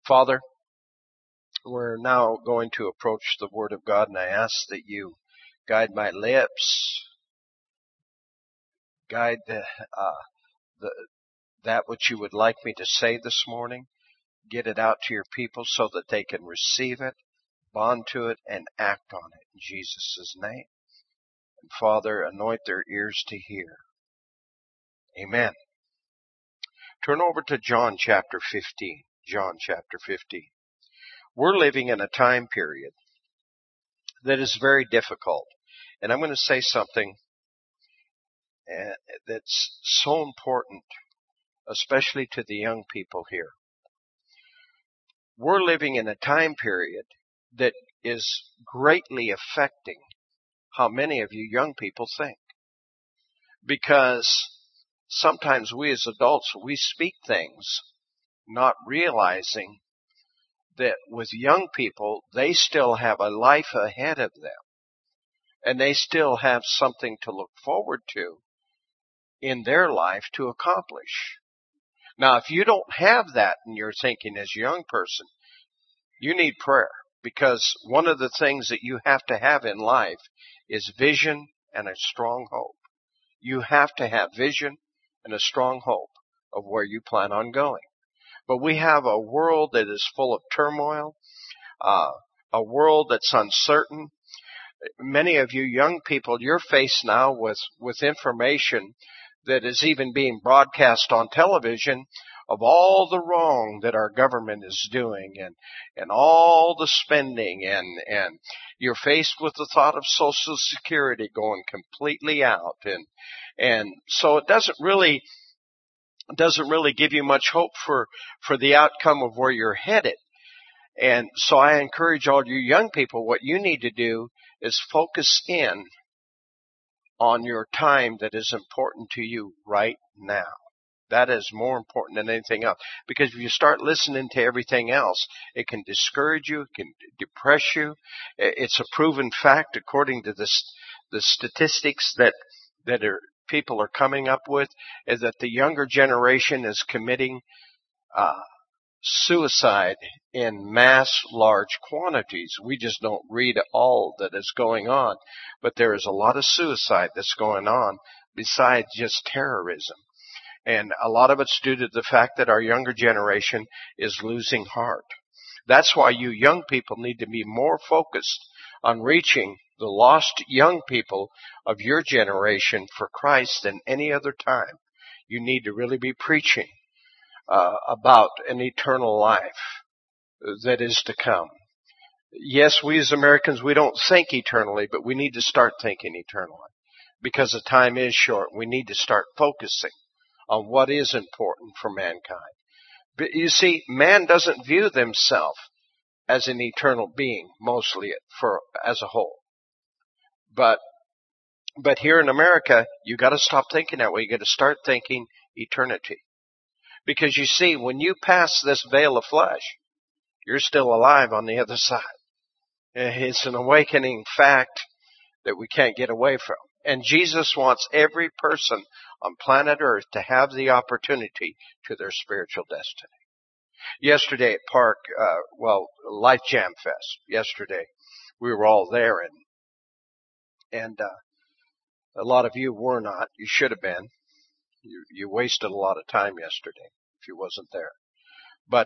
Father, we're now going to approach the Word of God, and I ask that you guide my lips, guide that which you would like me to say this morning, get it out to your people so that they can receive it, bond to it, and act on it in Jesus' name. And Father, anoint their ears to hear. Amen. Turn over to John chapter 15. John chapter 15. We're living in a time period that is very difficult. And I'm going to say something that's so important, especially to the young people here. We're living in a time period that is greatly affecting how many of you young people think. Because sometimes we as adults, we speak things not realizing that with young people, they still have a life ahead of them. And they still have something to look forward to in their life to accomplish. Now, if you don't have that in your thinking as a young person, you need prayer. Because one of the things that you have to have in life is vision and a strong hope. You have to have vision and a strong hope of where you plan on going. But we have a world that is full of turmoil, a world that's uncertain. Many of you young people, you're faced now with information that is even being broadcast on television of all the wrong that our government is doing and all the spending and you're faced with the thought of Social Security going completely out and so it doesn't really give you much hope for the outcome of where you're headed. And so I encourage all you young people, what you need to do is focus in on your time that is important to you right now. That is more important than anything else. Because if you start listening to everything else, it can discourage you, it can depress you. It's a proven fact according to the statistics that people are coming up with, is that the younger generation is committing suicide in mass large quantities. We just don't read all that is going on, but there is a lot of suicide that's going on besides just terrorism. And a lot of it's due to the fact that our younger generation is losing heart. That's why you young people need to be more focused on reaching the lost young people of your generation for Christ than any other time. You need to really be preaching about an eternal life that is to come. Yes, we as Americans, we don't think eternally, but we need to start thinking eternally because the time is short. We need to start focusing on what is important for mankind. But you see, man doesn't view themselves as an eternal being, mostly as a whole. But here in America, you got to stop thinking that way. You got to start thinking eternity. Because you see, when you pass this veil of flesh, you're still alive on the other side. It's an awakening fact that we can't get away from. And Jesus wants every person on planet Earth to have the opportunity to their spiritual destiny. Yesterday at Life Jam Fest, yesterday, we were all there and a lot of you were not. You should have been. You wasted a lot of time yesterday if you wasn't there. But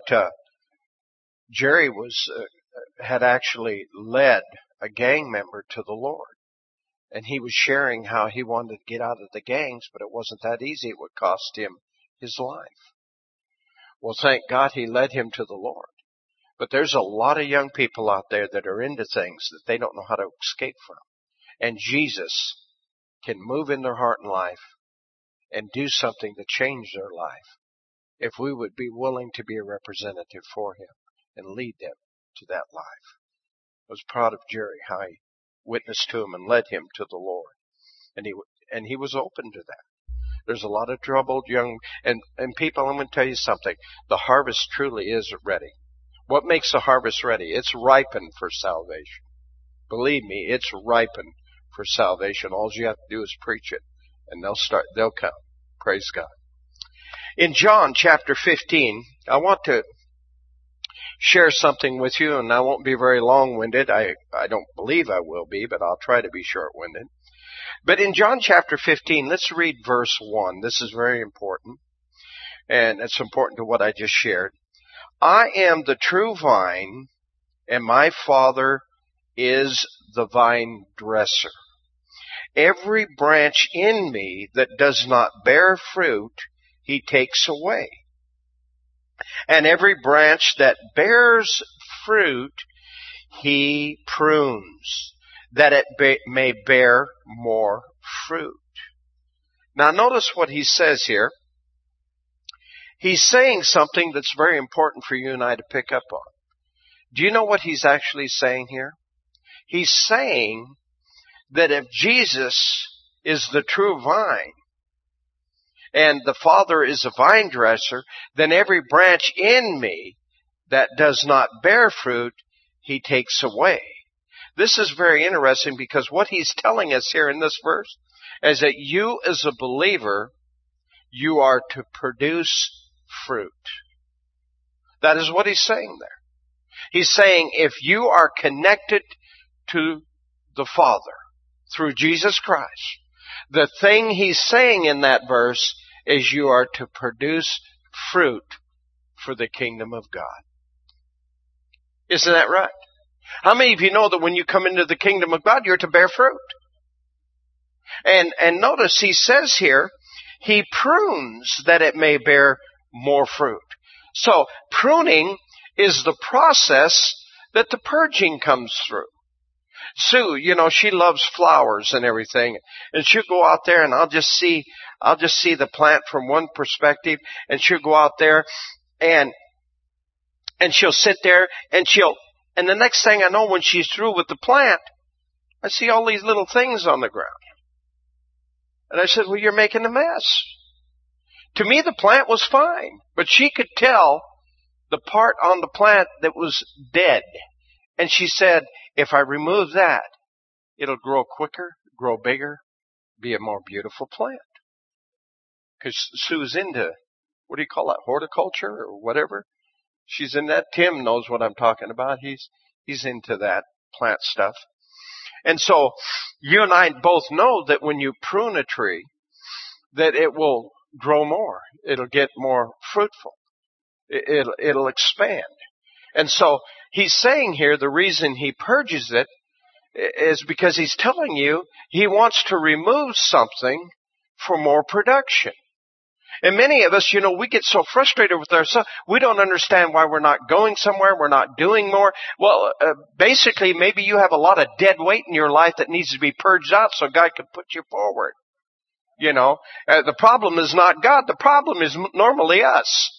Jerry had actually led a gang member to the Lord. And he was sharing how he wanted to get out of the gangs, but it wasn't that easy. It would cost him his life. Well, thank God he led him to the Lord. But there's a lot of young people out there that are into things that they don't know how to escape from. And Jesus can move in their heart and life and do something to change their life if we would be willing to be a representative for him and lead them to that life. I was proud of Jerry, how he witnessed to him and led him to the Lord. And he was open to that. There's a lot of troubled young, and people, I'm going to tell you something. The harvest truly is ready. What makes the harvest ready? It's ripened for salvation. Believe me, it's ripened for salvation. All you have to do is preach it, and they'll come. Praise God. In John chapter 15, I want to share something with you, and I won't be very long-winded. I don't believe I will be, but I'll try to be short-winded. But in John chapter 15, let's read verse 1. This is very important, and it's important to what I just shared. I am the true vine, and my Father is the vine dresser. Every branch in me that does not bear fruit, he takes away. And every branch that bears fruit, he prunes, that it may bear more fruit. Now notice what he says here. He's saying something that's very important for you and I to pick up on. Do you know what he's actually saying here? He's saying that if Jesus is the true vine and the Father is a vine dresser, then every branch in me that does not bear fruit, he takes away. This is very interesting because what he's telling us here in this verse is that you as a believer, you are to produce fruit. That is what he's saying there. He's saying if you are connected to the Father through Jesus Christ, the thing he's saying in that verse is you are to produce fruit for the kingdom of God. Isn't that right? How many of you know that when you come into the kingdom of God, you're to bear fruit? And notice he says here, he prunes that it may bear more fruit. So pruning is the process that the purging comes through. Sue, she loves flowers and everything, and she'll go out there and I'll just see the plant from one perspective, and she'll go out there and she'll sit there and the next thing I know, when she's through with the plant, I see all these little things on the ground. And I said, well, you're making a mess. To me, the plant was fine, but she could tell the part on the plant that was dead. And she said, if I remove that, it'll grow quicker, grow bigger, be a more beautiful plant. Because Sue's into, what do you call that, horticulture or whatever? She's in that. Tim knows what I'm talking about. He's into that plant stuff. And so you and I both know that when you prune a tree, that it will grow more. It'll get more fruitful. It'll expand. And so he's saying here the reason he purges it is because he's telling you he wants to remove something for more production. And many of us, we get so frustrated with ourselves, we don't understand why we're not going somewhere, we're not doing more. Well, basically, maybe you have a lot of dead weight in your life that needs to be purged out so God can put you forward. The problem is not God, the problem is normally us.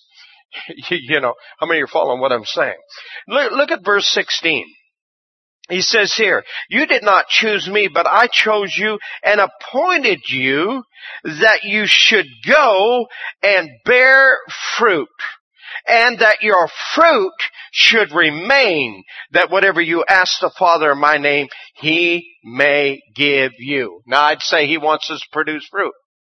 How many are following what I'm saying? Look at verse 16. He says here, you did not choose me, but I chose you and appointed you that you should go and bear fruit, and that your fruit should remain, that whatever you ask the Father in my name, he may give you. Now I'd say he wants us to produce fruit.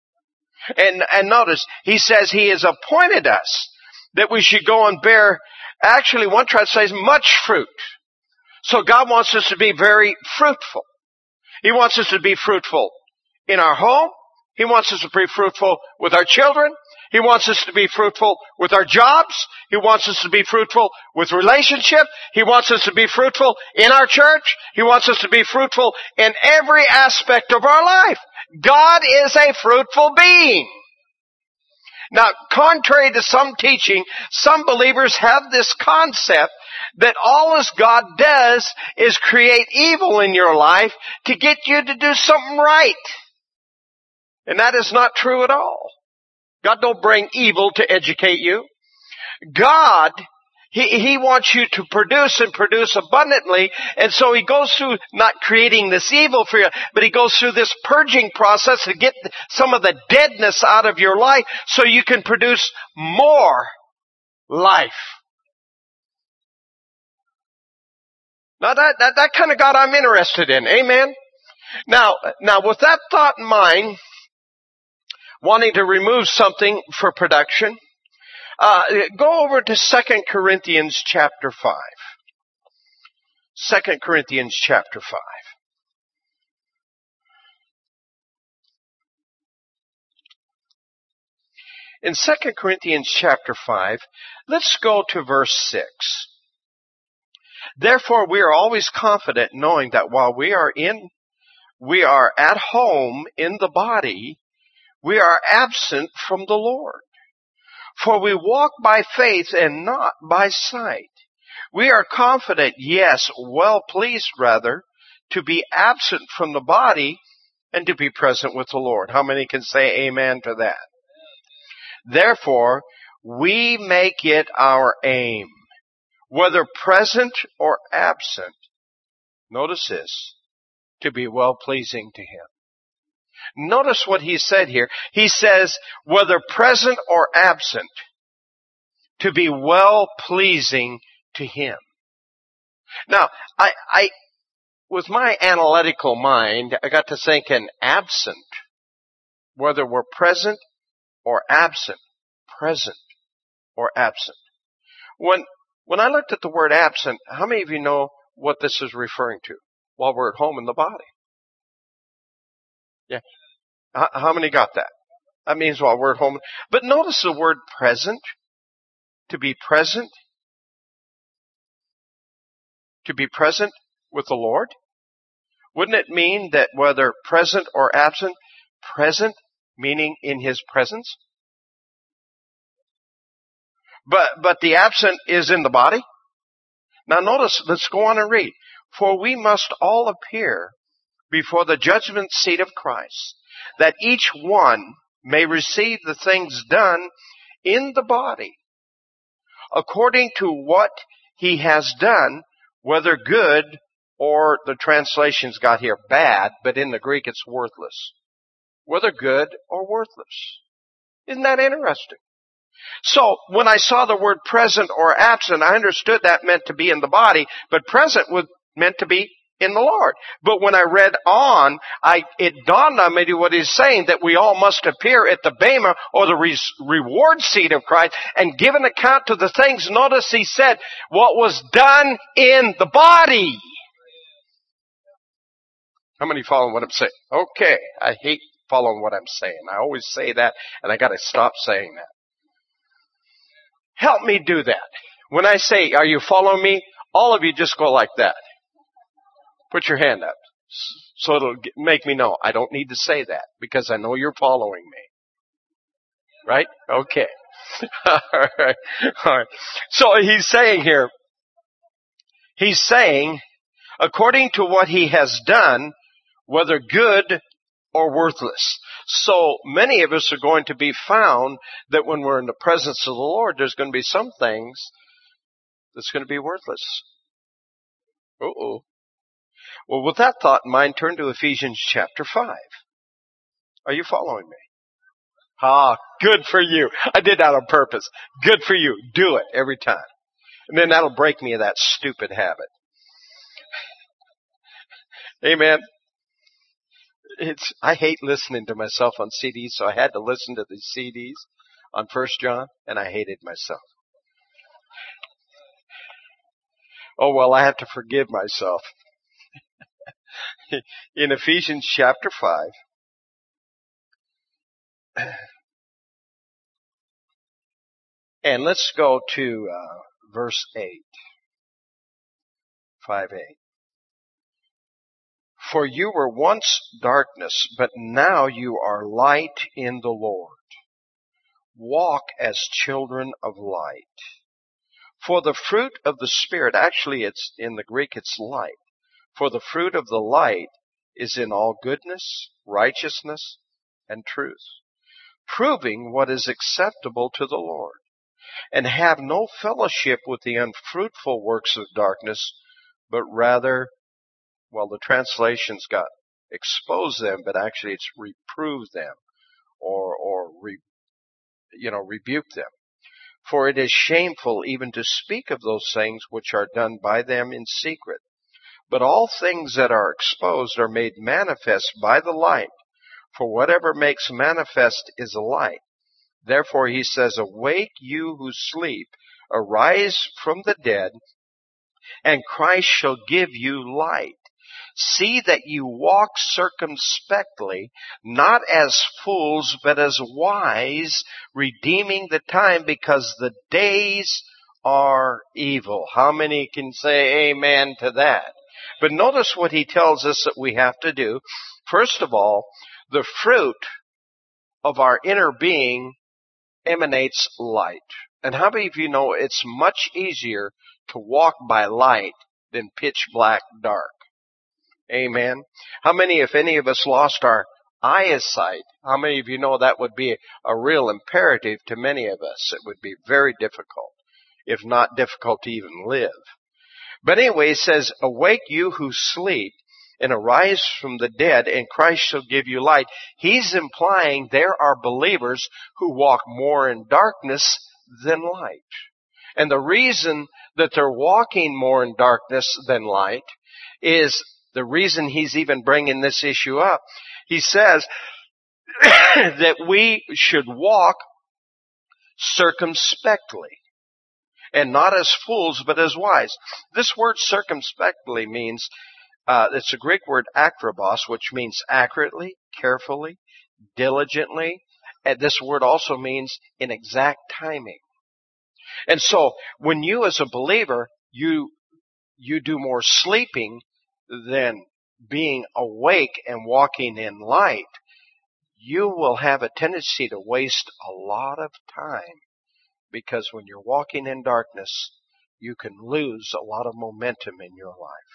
And notice, he says he has appointed us that we should go and bear, actually one translation says much fruit. So God wants us to be very fruitful. He wants us to be fruitful in our home. He wants us to be fruitful with our children. He wants us to be fruitful with our jobs. He wants us to be fruitful with relationship. He wants us to be fruitful in our church. He wants us to be fruitful in every aspect of our life. God is a fruitful being. Now, contrary to some teaching, some believers have this concept that all as God does is create evil in your life to get you to do something right. And that is not true at all. God don't bring evil to educate you. God, He wants you to produce and produce abundantly, and so He goes through not creating this evil for you, but He goes through this purging process to get some of the deadness out of your life so you can produce more life. Now that kind of God I'm interested in. Amen? Now with that thought in mind, wanting to remove something for production, Go over to 2 Corinthians chapter 5. 2 Corinthians chapter 5. In 2 Corinthians chapter 5, let's go to verse 6. Therefore we are always confident, knowing that while we are at home in the body, we are absent from the Lord. For we walk by faith and not by sight. We are confident, yes, well pleased rather, to be absent from the body and to be present with the Lord. How many can say amen to that? Therefore, we make it our aim, whether present or absent, notice this, to be well-pleasing to Him. Notice what he said here. He says, whether present or absent, to be well-pleasing to Him. Now, I with my analytical mind, I got to thinking absent, whether we're present or absent, present or absent. When I looked at the word absent, how many of you know what this is referring to? While we're at home in the body. Yeah. How many got that? That means while we're at home. But notice the word present. To be present. To be present with the Lord. Wouldn't it mean that whether present or absent, present meaning in His presence? But the absent is in the body. Now notice, let's go on and read. For we must all appear before the judgment seat of Christ, that each one may receive the things done in the body, according to what he has done, whether good or the translations got here bad, but in the Greek it's worthless. Whether good or worthless. Isn't that interesting? So, when I saw the word present or absent, I understood that meant to be in the body, but present was meant to be in the Lord. But when I read on, it dawned on me what he's saying, that we all must appear at the Bema, or the reward seat of Christ, and give an account to the things, notice he said, what was done in the body. How many follow what I'm saying? Okay, I hate following what I'm saying. I always say that, and I gotta stop saying that. Help me do that. When I say, are you following me? All of you just go like that. Put your hand up. So it'll make me know. I don't need to say that because I know you're following me. Right? Okay. All right. All right. So he's saying here, according to what he has done, whether good or worthless. So many of us are going to be found that when we're in the presence of the Lord, there's going to be some things that's going to be worthless. Uh-oh. Well, with that thought in mind, turn to Ephesians chapter 5. Are you following me? Good for you. I did that on purpose. Good for you. Do it every time. And then that'll break me of that stupid habit. Amen. I hate listening to myself on CDs, so I had to listen to the CDs on 1 John, and I hated myself. Oh, well, I have to forgive myself. In Ephesians chapter 5, and let's go to verse 8, 5:8. For you were once darkness, but now you are light in the Lord. Walk as children of light. For the fruit of the Spirit, actually it's in the Greek it's light. For the fruit of the light is in all goodness, righteousness, and truth, proving what is acceptable to the Lord. And have no fellowship with the unfruitful works of darkness, but rather, well, the translations got expose them, but actually it's reprove them or rebuke them. For it is shameful even to speak of those things which are done by them in secret. But all things that are exposed are made manifest by the light. For whatever makes manifest is a light. Therefore he says, awake you who sleep, arise from the dead, and Christ shall give you light. See that you walk circumspectly, not as fools, but as wise, redeeming the time, because the days are evil. How many can say amen to that? But notice what he tells us that we have to do. First of all, the fruit of our inner being emanates light. And how many of you know it's much easier to walk by light than pitch black dark? Amen. How many, if any of us lost our eyesight, how many of you know that would be a real imperative to many of us? It would be very difficult, if not difficult to even live. But anyway, it says, awake you who sleep, and arise from the dead, and Christ shall give you light. He's implying there are believers who walk more in darkness than light. And the reason that they're walking more in darkness than light is the reason he's even bringing this issue up. He says that we should walk circumspectly, and not as fools, but as wise. This word circumspectly means, it's a Greek word akrobos, which means accurately, carefully, diligently. And this word also means in exact timing. And so, when you as a believer, you do more sleeping than being awake and walking in light, you will have a tendency to waste a lot of time. Because when you're walking in darkness, you can lose a lot of momentum in your life.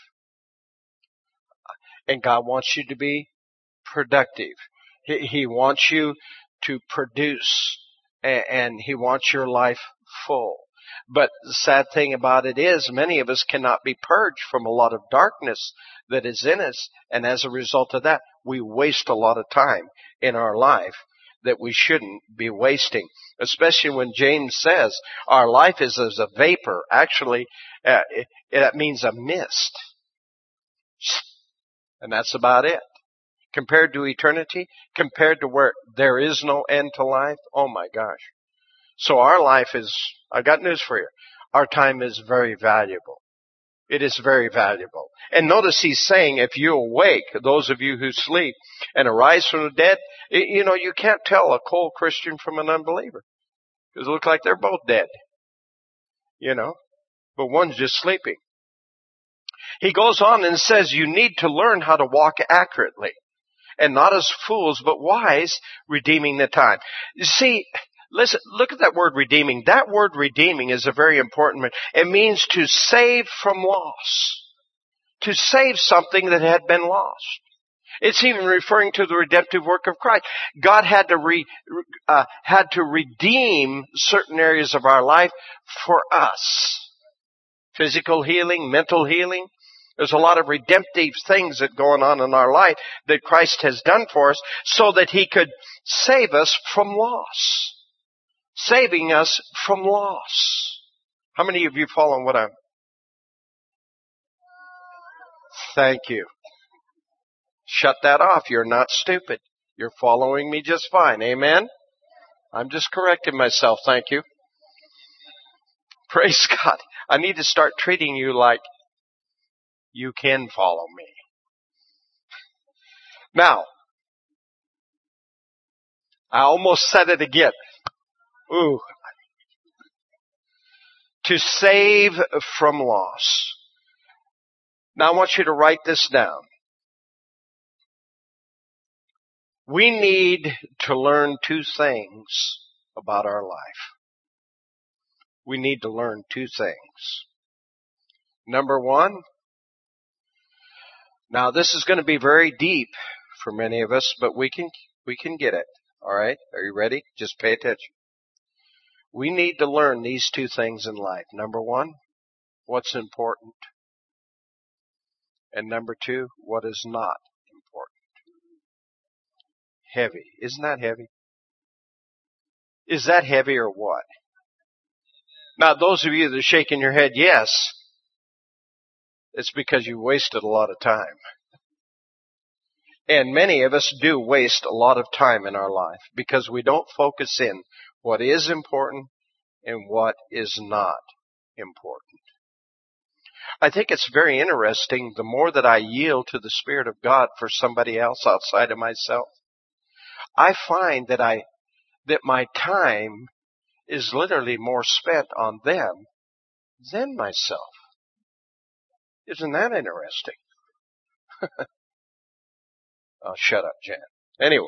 And God wants you to be productive. He wants you to produce, and He wants your life full. But the sad thing about it is many of us cannot be purged from a lot of darkness that is in us. And as a result of that, we waste a lot of time in our life that we shouldn't be wasting. Especially when James says our life is as a vapor. Actually, that means a mist. And that's about it. Compared to eternity, compared to where there is no end to life, oh my gosh. So our life is, I got news for you, our time is very valuable. It is very valuable. And notice he's saying, if you awake, those of you who sleep, and arise from the dead, you can't tell a cold Christian from an unbeliever. Because it looks like they're both dead. But one's just sleeping. He goes on and says, you need to learn how to walk accurately, and not as fools, but wise, redeeming the time. You see, listen, look at that word redeeming. That word redeeming is a very important word. It means to save from loss. To save something that had been lost. It's even referring to the redemptive work of Christ. God had to redeem certain areas of our life for us. Physical healing, mental healing. There's a lot of redemptive things that going on in our life that Christ has done for us so that He could save us from loss. Saving us from loss. How many of you follow what I'm... Thank you. Shut that off. You're not stupid. You're following me just fine. Amen? I'm just correcting myself. Thank you. Praise God. I need to start treating you like you can follow me. Now, I almost said it again. Ooh. To save from loss. Now I want you to write this down. We need to learn two things about our life. We need to learn two things. Number one, now this is going to be very deep for many of us, but we can get it. All right? Are you ready? Just pay attention. We need to learn these two things in life. Number one, what's important. And number two, what is not important. Heavy. Isn't that heavy? Is that heavy or what? Now, those of you that are shaking your head, yes, it's because you wasted a lot of time. And many of us do waste a lot of time in our life because we don't focus in what is important and what is not important. I think it's very interesting, the more that I yield to the Spirit of God for somebody else outside of myself, I find that my time is literally more spent on them than myself. Isn't that interesting? Oh, shut up, Jan. Anyway.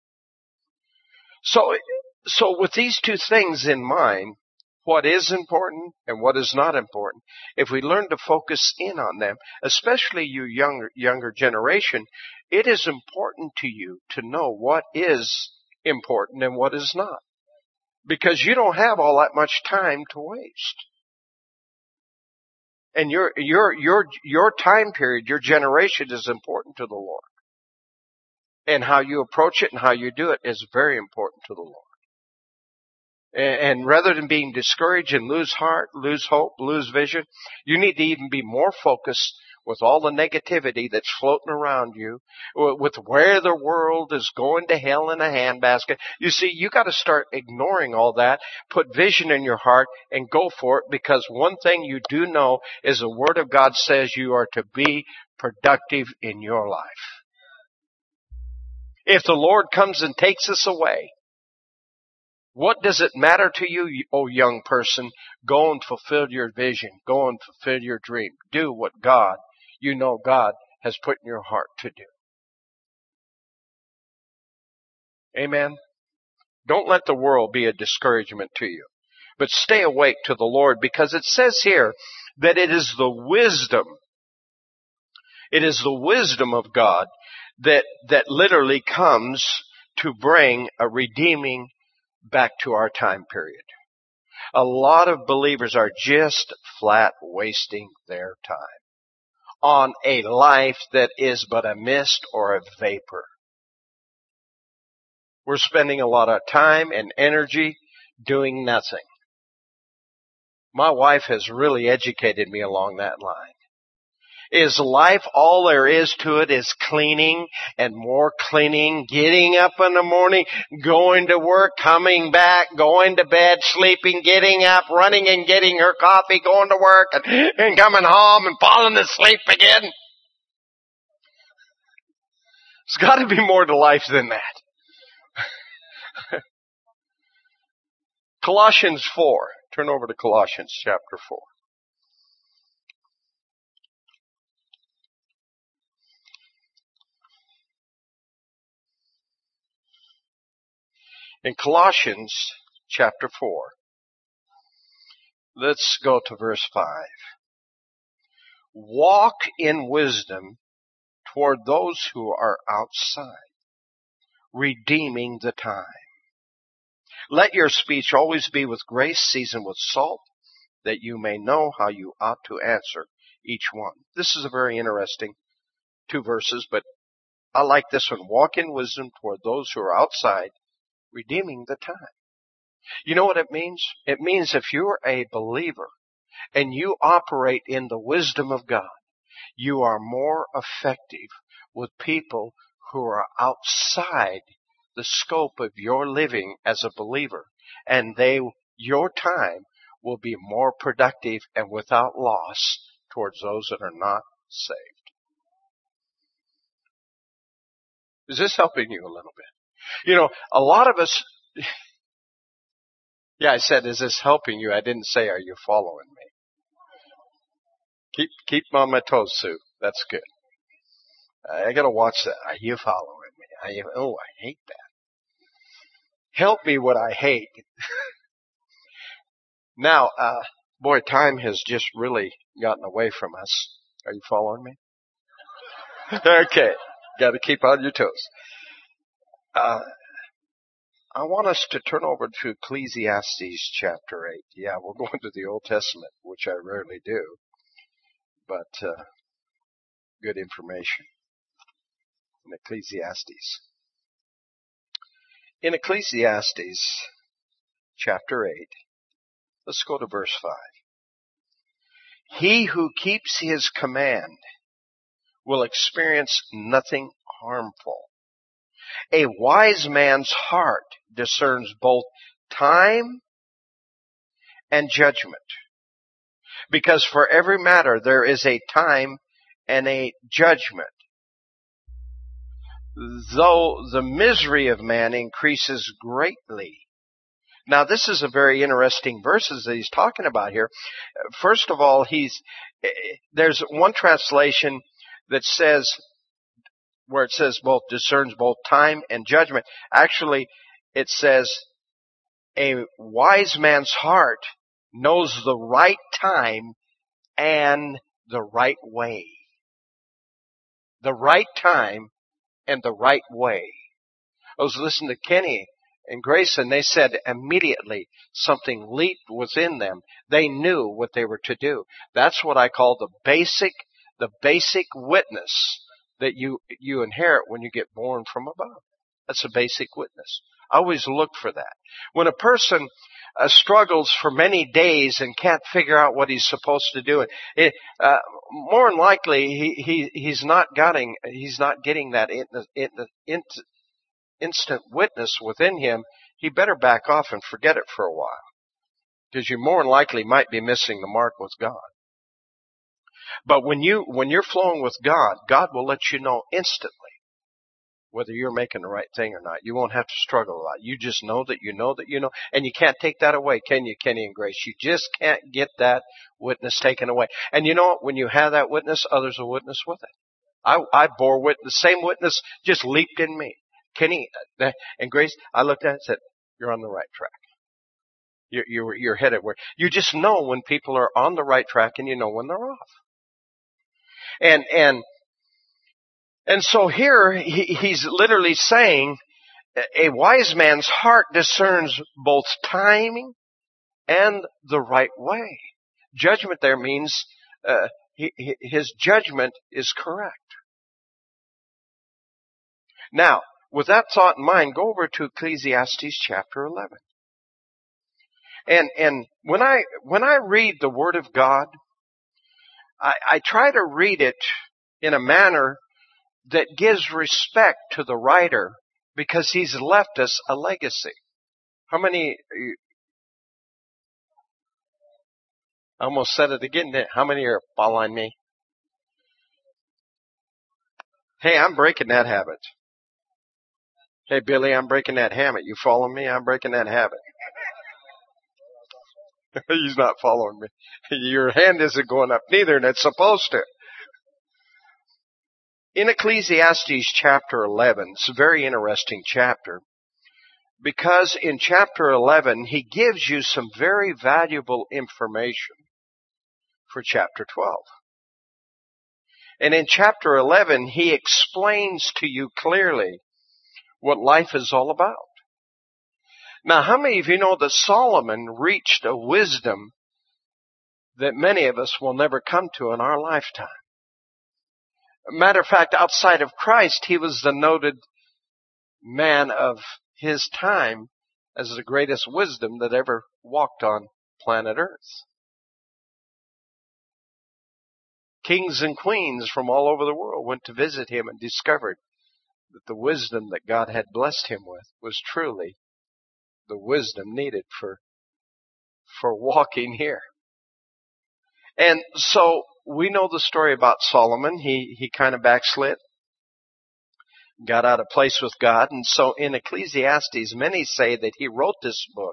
So with these two things in mind, what is important and what is not important, if we learn to focus in on them, especially you younger generation, it is important to you to know what is important and what is not. Because you don't have all that much time to waste. And your time period, your generation is important to the Lord. And how you approach it and how you do it is very important to the Lord. And rather than being discouraged and lose heart, lose hope, lose vision, you need to even be more focused with all the negativity that's floating around you, with where the world is going to hell in a handbasket. You see, you got to start ignoring all that, put vision in your heart, and go for it, because one thing you do know is the Word of God says you are to be productive in your life. If the Lord comes and takes us away, what does it matter to you, oh young person? Go and fulfill your vision. Go and fulfill your dream. Do what God has put in your heart to do. Amen? Don't let the world be a discouragement to you. But stay awake to the Lord, because it says here that it is the wisdom of God that literally comes to bring a redeeming back to our time period. A lot of believers are just flat wasting their time on a life that is but a mist or a vapor. We're spending a lot of time and energy doing nothing. My wife has really educated me along that line. Is life all there is to it is cleaning and more cleaning, getting up in the morning, going to work, coming back, going to bed, sleeping, getting up, running and getting her coffee, going to work, and coming home and falling asleep again? There's got to be more to life than that. Colossians 4. Turn over to Colossians chapter 4. In Colossians chapter 4, let's go to verse 5. Walk in wisdom toward those who are outside, redeeming the time. Let your speech always be with grace, seasoned with salt, that you may know how you ought to answer each one. This is a very interesting 2 verses, but I like this one. Walk in wisdom toward those who are outside, redeeming the time. You know what it means? It means if you're a believer and you operate in the wisdom of God, you are more effective with people who are outside the scope of your living as a believer, and your time will be more productive and without loss towards those that are not saved. Is this helping you a little bit? You know, a lot of us, yeah, I said, is this helping you? I didn't say, are you following me? Keep on my toes, Sue. That's good. I gotta watch that. Are you following me? I hate that. Help me what I hate. Now, boy, time has just really gotten away from us. Are you following me? Okay. Gotta keep on your toes. I want us to turn over to Ecclesiastes chapter 8. Yeah, we'll go into the Old Testament, which I rarely do, but good information in Ecclesiastes. In Ecclesiastes chapter 8, let's go to verse 5. He who keeps his command will experience nothing harmful. A wise man's heart discerns both time and judgment. Because for every matter there is a time and a judgment. Though the misery of man increases greatly. Now this is a very interesting verses that he's talking about here. First of all, there's one translation that says, where it says both discerns both time and judgment. Actually, it says, a wise man's heart knows the right time and the right way. The right time and the right way. I was listening to Kenny and Grace, and they said immediately something leaped within them. They knew what they were to do. That's what I call the basic witness that you inherit when you get born from above. That's a basic witness. I always look for that. When a person struggles for many days and can't figure out what he's supposed to do, more than likely he's not getting that instant witness within him. He better back off and forget it for a while, because you more than likely might be missing the mark with God. But when you're flowing with God, God will let you know instantly whether you're making the right thing or not. You won't have to struggle a lot. You just know that you know that you know. And you can't take that away, can you, Kenny and Grace? You just can't get that witness taken away. And you know what? When you have that witness, others will witness with it. I bore witness. The same witness just leaped in me. Kenny and Grace, I looked at it and said, you're on the right track. You're headed where you just know when people are on the right track, and you know when they're off. And so here he's literally saying a wise man's heart discerns both timing and the right way. Judgment there means his judgment is correct. Now, with that thought in mind, go over to Ecclesiastes chapter 11. And when I read the Word of God, I try to read it in a manner that gives respect to the writer, because he's left us a legacy. How many, I almost said it again, how many are following me? Hey, I'm breaking that habit. Hey, Billy, I'm breaking that habit. You following me? I'm breaking that habit. He's not following me. Your hand isn't going up neither, and it's supposed to. In Ecclesiastes chapter 11, it's a very interesting chapter, because in chapter 11, he gives you some very valuable information for chapter 12. And in chapter 11, he explains to you clearly what life is all about. Now, how many of you know that Solomon reached a wisdom that many of us will never come to in our lifetime? Matter of fact, outside of Christ, he was the noted man of his time as the greatest wisdom that ever walked on planet Earth. Kings and queens from all over the world went to visit him and discovered that the wisdom that God had blessed him with was truly the wisdom needed for walking here. And so we know the story about Solomon. He kind of backslid, got out of place with God. And so in Ecclesiastes, many say that he wrote this book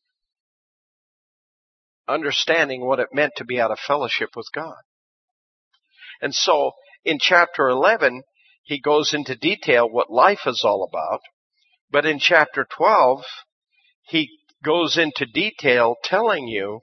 understanding what it meant to be out of fellowship with God. And so in chapter 11, he goes into detail what life is all about. But in chapter 12, he goes into detail telling you,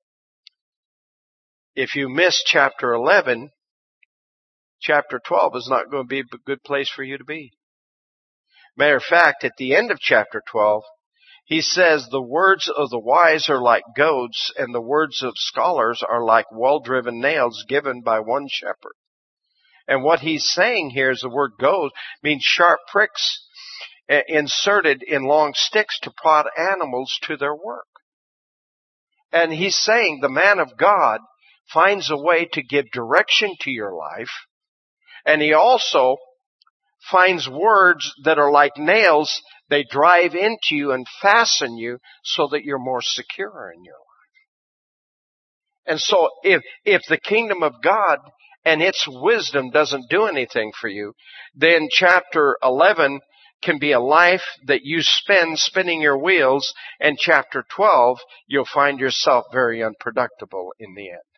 if you miss chapter 11, chapter 12 is not going to be a good place for you to be. Matter of fact, at the end of chapter 12, he says the words of the wise are like goads, and the words of scholars are like well-driven nails given by one shepherd. And what he's saying here is the word goad means sharp pricks inserted in long sticks to prod animals to their work. And he's saying the man of God finds a way to give direction to your life, and he also finds words that are like nails. They drive into you and fasten you so that you're more secure in your life. And so if the kingdom of God and its wisdom doesn't do anything for you, then chapter 11 can be a life that you spend spinning your wheels, and chapter 12, you'll find yourself very unproductive in the end.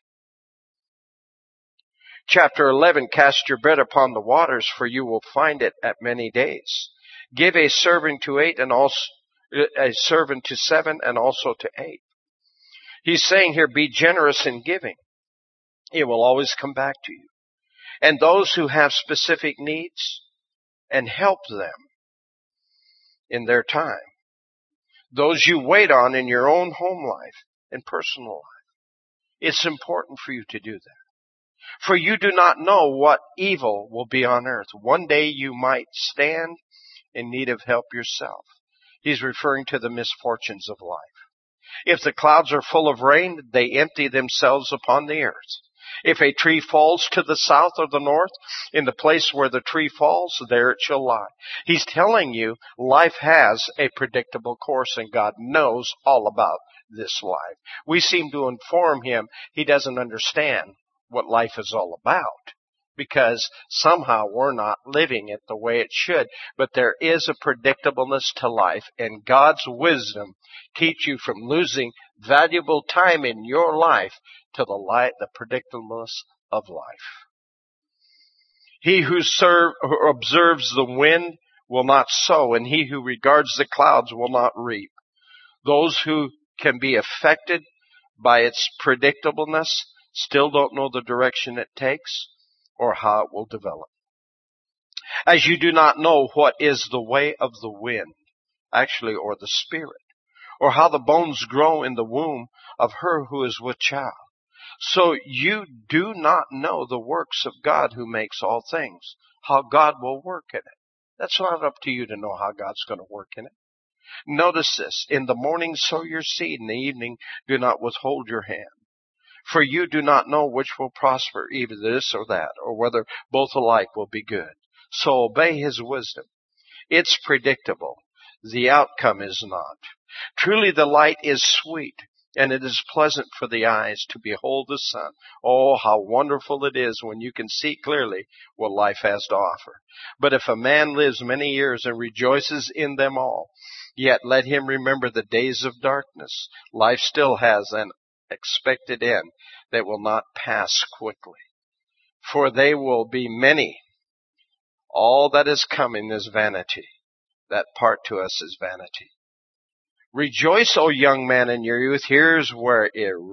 Chapter 11, cast your bread upon the waters, for you will find it at many days. Give a servant to 8 and also a servant to 7 and also to 8. He's saying here, be generous in giving. It will always come back to you. And those who have specific needs, and help them in their time. Those you wait on in your own home life and personal life. It's important for you to do that. For you do not know what evil will be on earth. One day you might stand in need of help yourself. He's referring to the misfortunes of life. If the clouds are full of rain, they empty themselves upon the earth. If a tree falls to the south or the north, in the place where the tree falls, there it shall lie. He's telling you life has a predictable course, and God knows all about this life. We seem to inform him he doesn't understand what life is all about, because somehow we're not living it the way it should. But there is a predictableness to life, and God's wisdom keeps you from losing valuable time in your life to the predictableness of life. He who observes the wind will not sow, and he who regards the clouds will not reap. Those who can be affected by its predictableness still don't know the direction it takes or how it will develop. As you do not know what is the way of the wind, actually, or the spirit, or how the bones grow in the womb of her who is with child. So you do not know the works of God who makes all things, how God will work in it. That's not up to you to know how God's going to work in it. Notice this, in the morning sow your seed, in the evening do not withhold your hand. For you do not know which will prosper, either this or that, or whether both alike will be good. So obey his wisdom. It's predictable. The outcome is not. Truly the light is sweet, and it is pleasant for the eyes to behold the sun. Oh, how wonderful it is when you can see clearly what life has to offer. But if a man lives many years and rejoices in them all, yet let him remember the days of darkness. Life still has an expected end that will not pass quickly. For they will be many. All that is coming is vanity. That part to us is vanity. Rejoice, O young man, in your youth. Here's where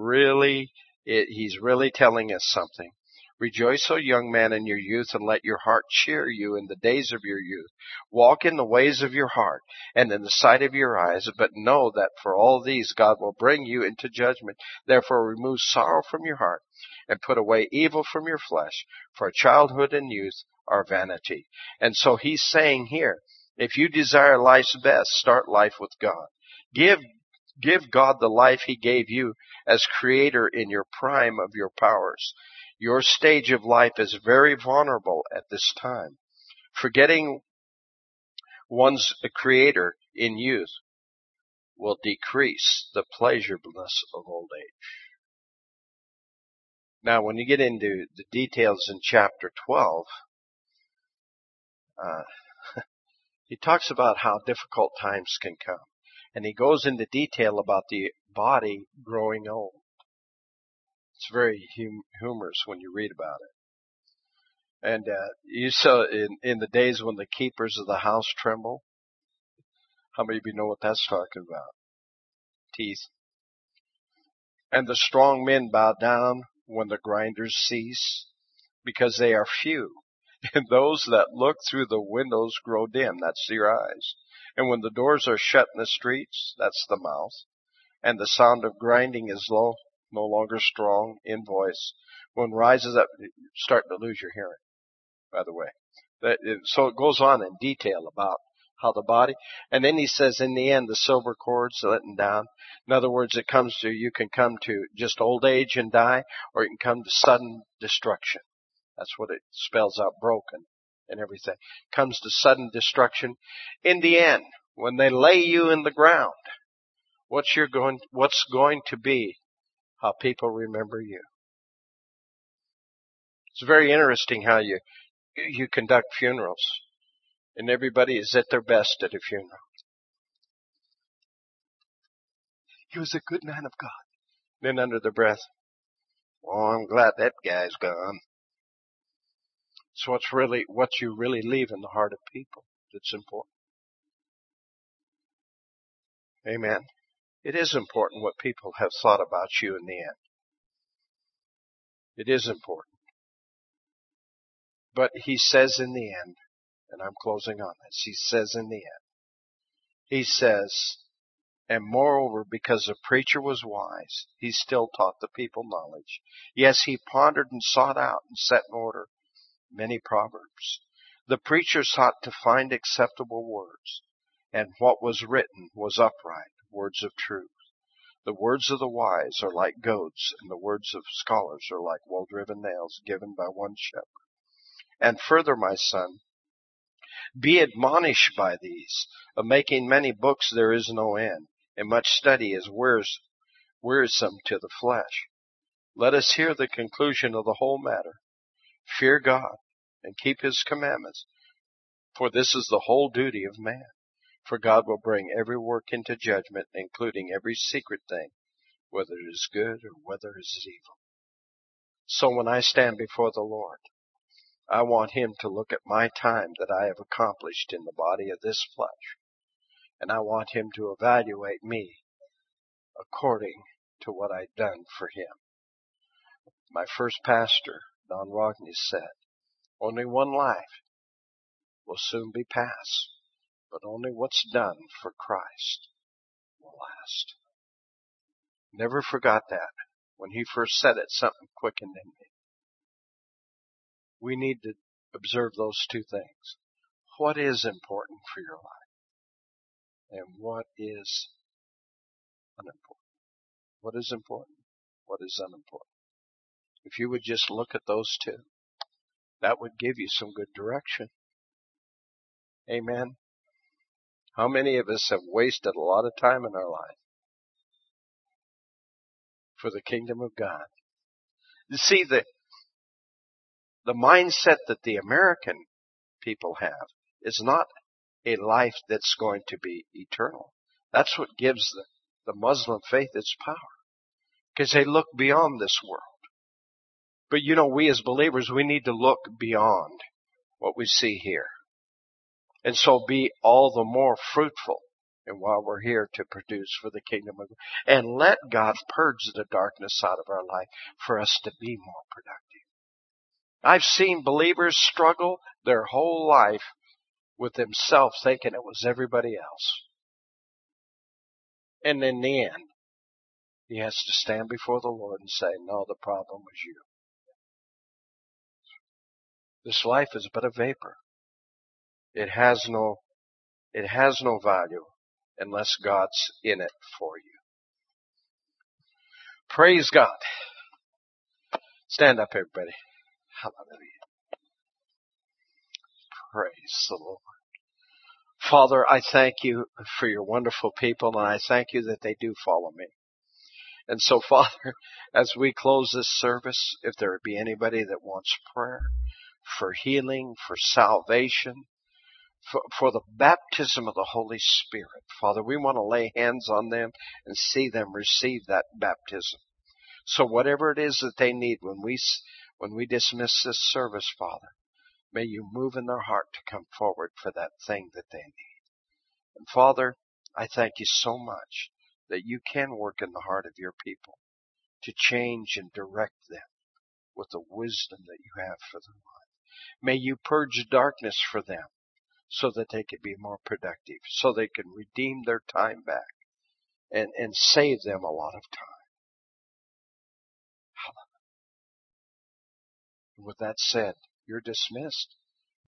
he's really telling us something. Rejoice, O young man, in your youth, and let your heart cheer you in the days of your youth. Walk in the ways of your heart and in the sight of your eyes, but know that for all these God will bring you into judgment. Therefore remove sorrow from your heart and put away evil from your flesh, for childhood and youth are vanity. And so he's saying here, if you desire life's best, start life with God. Give God the life he gave you as creator in your prime of your powers. Your stage of life is very vulnerable at this time. Forgetting one's creator in youth will decrease the pleasurableness of old age. Now, when you get into the details in chapter 12, he talks about how difficult times can come. And he goes into detail about the body growing old. It's very humorous when you read about it. And you saw in the days when the keepers of the house tremble. How many of you know what that's talking about? Teeth. And the strong men bow down when the grinders cease, because they are few. And those that look through the windows grow dim. That's your eyes. And when the doors are shut in the streets, that's the mouth. And the sound of grinding is low, no longer strong in voice. When rises up, you're starting to lose your hearing, by the way. So it goes on in detail about how the body, and then he says in the end, the silver cord's letting down. In other words, you can come to just old age and die, or you can come to sudden destruction. That's what it spells out, broken and everything. Comes to sudden destruction. In the end, when they lay you in the ground, what's going to be how people remember you? It's very interesting how you conduct funerals, and everybody is at their best at a funeral. He was a good man of God. Then under their breath, well, I'm glad that guy's gone. So what you really leave in the heart of people that's important. Amen. It is important what people have thought about you in the end. It is important. But he says in the end, and I'm closing on this, he says in the end, he says, and moreover, because the preacher was wise, he still taught the people knowledge. Yes, he pondered and sought out and set in order many proverbs. The preacher sought to find acceptable words, and what was written was upright, words of truth. The words of the wise are like goads, and the words of scholars are like well-driven nails given by one shepherd. And further, my son, be admonished by these. Of making many books there is no end, and much study is wearisome to the flesh. Let us hear the conclusion of the whole matter. Fear God and keep his commandments, for this is the whole duty of man. For God will bring every work into judgment, including every secret thing, whether it is good or whether it is evil. So when I stand before the Lord, I want him to look at my time that I have accomplished in the body of this flesh. And I want him to evaluate me according to what I've done for him. My first pastor, Don Rogney, said, only one life will soon be passed, but only what's done for Christ will last. Never forgot that. When he first said it, something quickened in me. We need to observe those two things. What is important for your life? And what is unimportant? What is important? What is unimportant? If you would just look at those two, that would give you some good direction. Amen. How many of us have wasted a lot of time in our life for the kingdom of God? You see, the mindset that the American people have is not a life that's going to be eternal. That's what gives the Muslim faith its power, because they look beyond this world. But we as believers, we need to look beyond what we see here. And so be all the more fruitful and while we're here to produce for the kingdom of God. And let God purge the darkness out of our life for us to be more productive. I've seen believers struggle their whole life with themselves thinking it was everybody else. And in the end, he has to stand before the Lord and say, no, the problem was you. This life is but a vapor. It has no value unless God's in it for you. Praise God. Stand up, everybody. Hallelujah. Praise the Lord. Father, I thank you for your wonderful people, and I thank you that they do follow me. And so, Father, as we close this service, if there be anybody that wants prayer for healing, for salvation, for the baptism of the Holy Spirit, Father, we want to lay hands on them and see them receive that baptism. So whatever it is that they need when we dismiss this service, Father, may you move in their heart to come forward for that thing that they need. And Father, I thank you so much that you can work in the heart of your people to change and direct them with the wisdom that you have for their life. May you purge darkness for them so that they can be more productive, so they can redeem their time back and save them a lot of time. With that said, you're dismissed.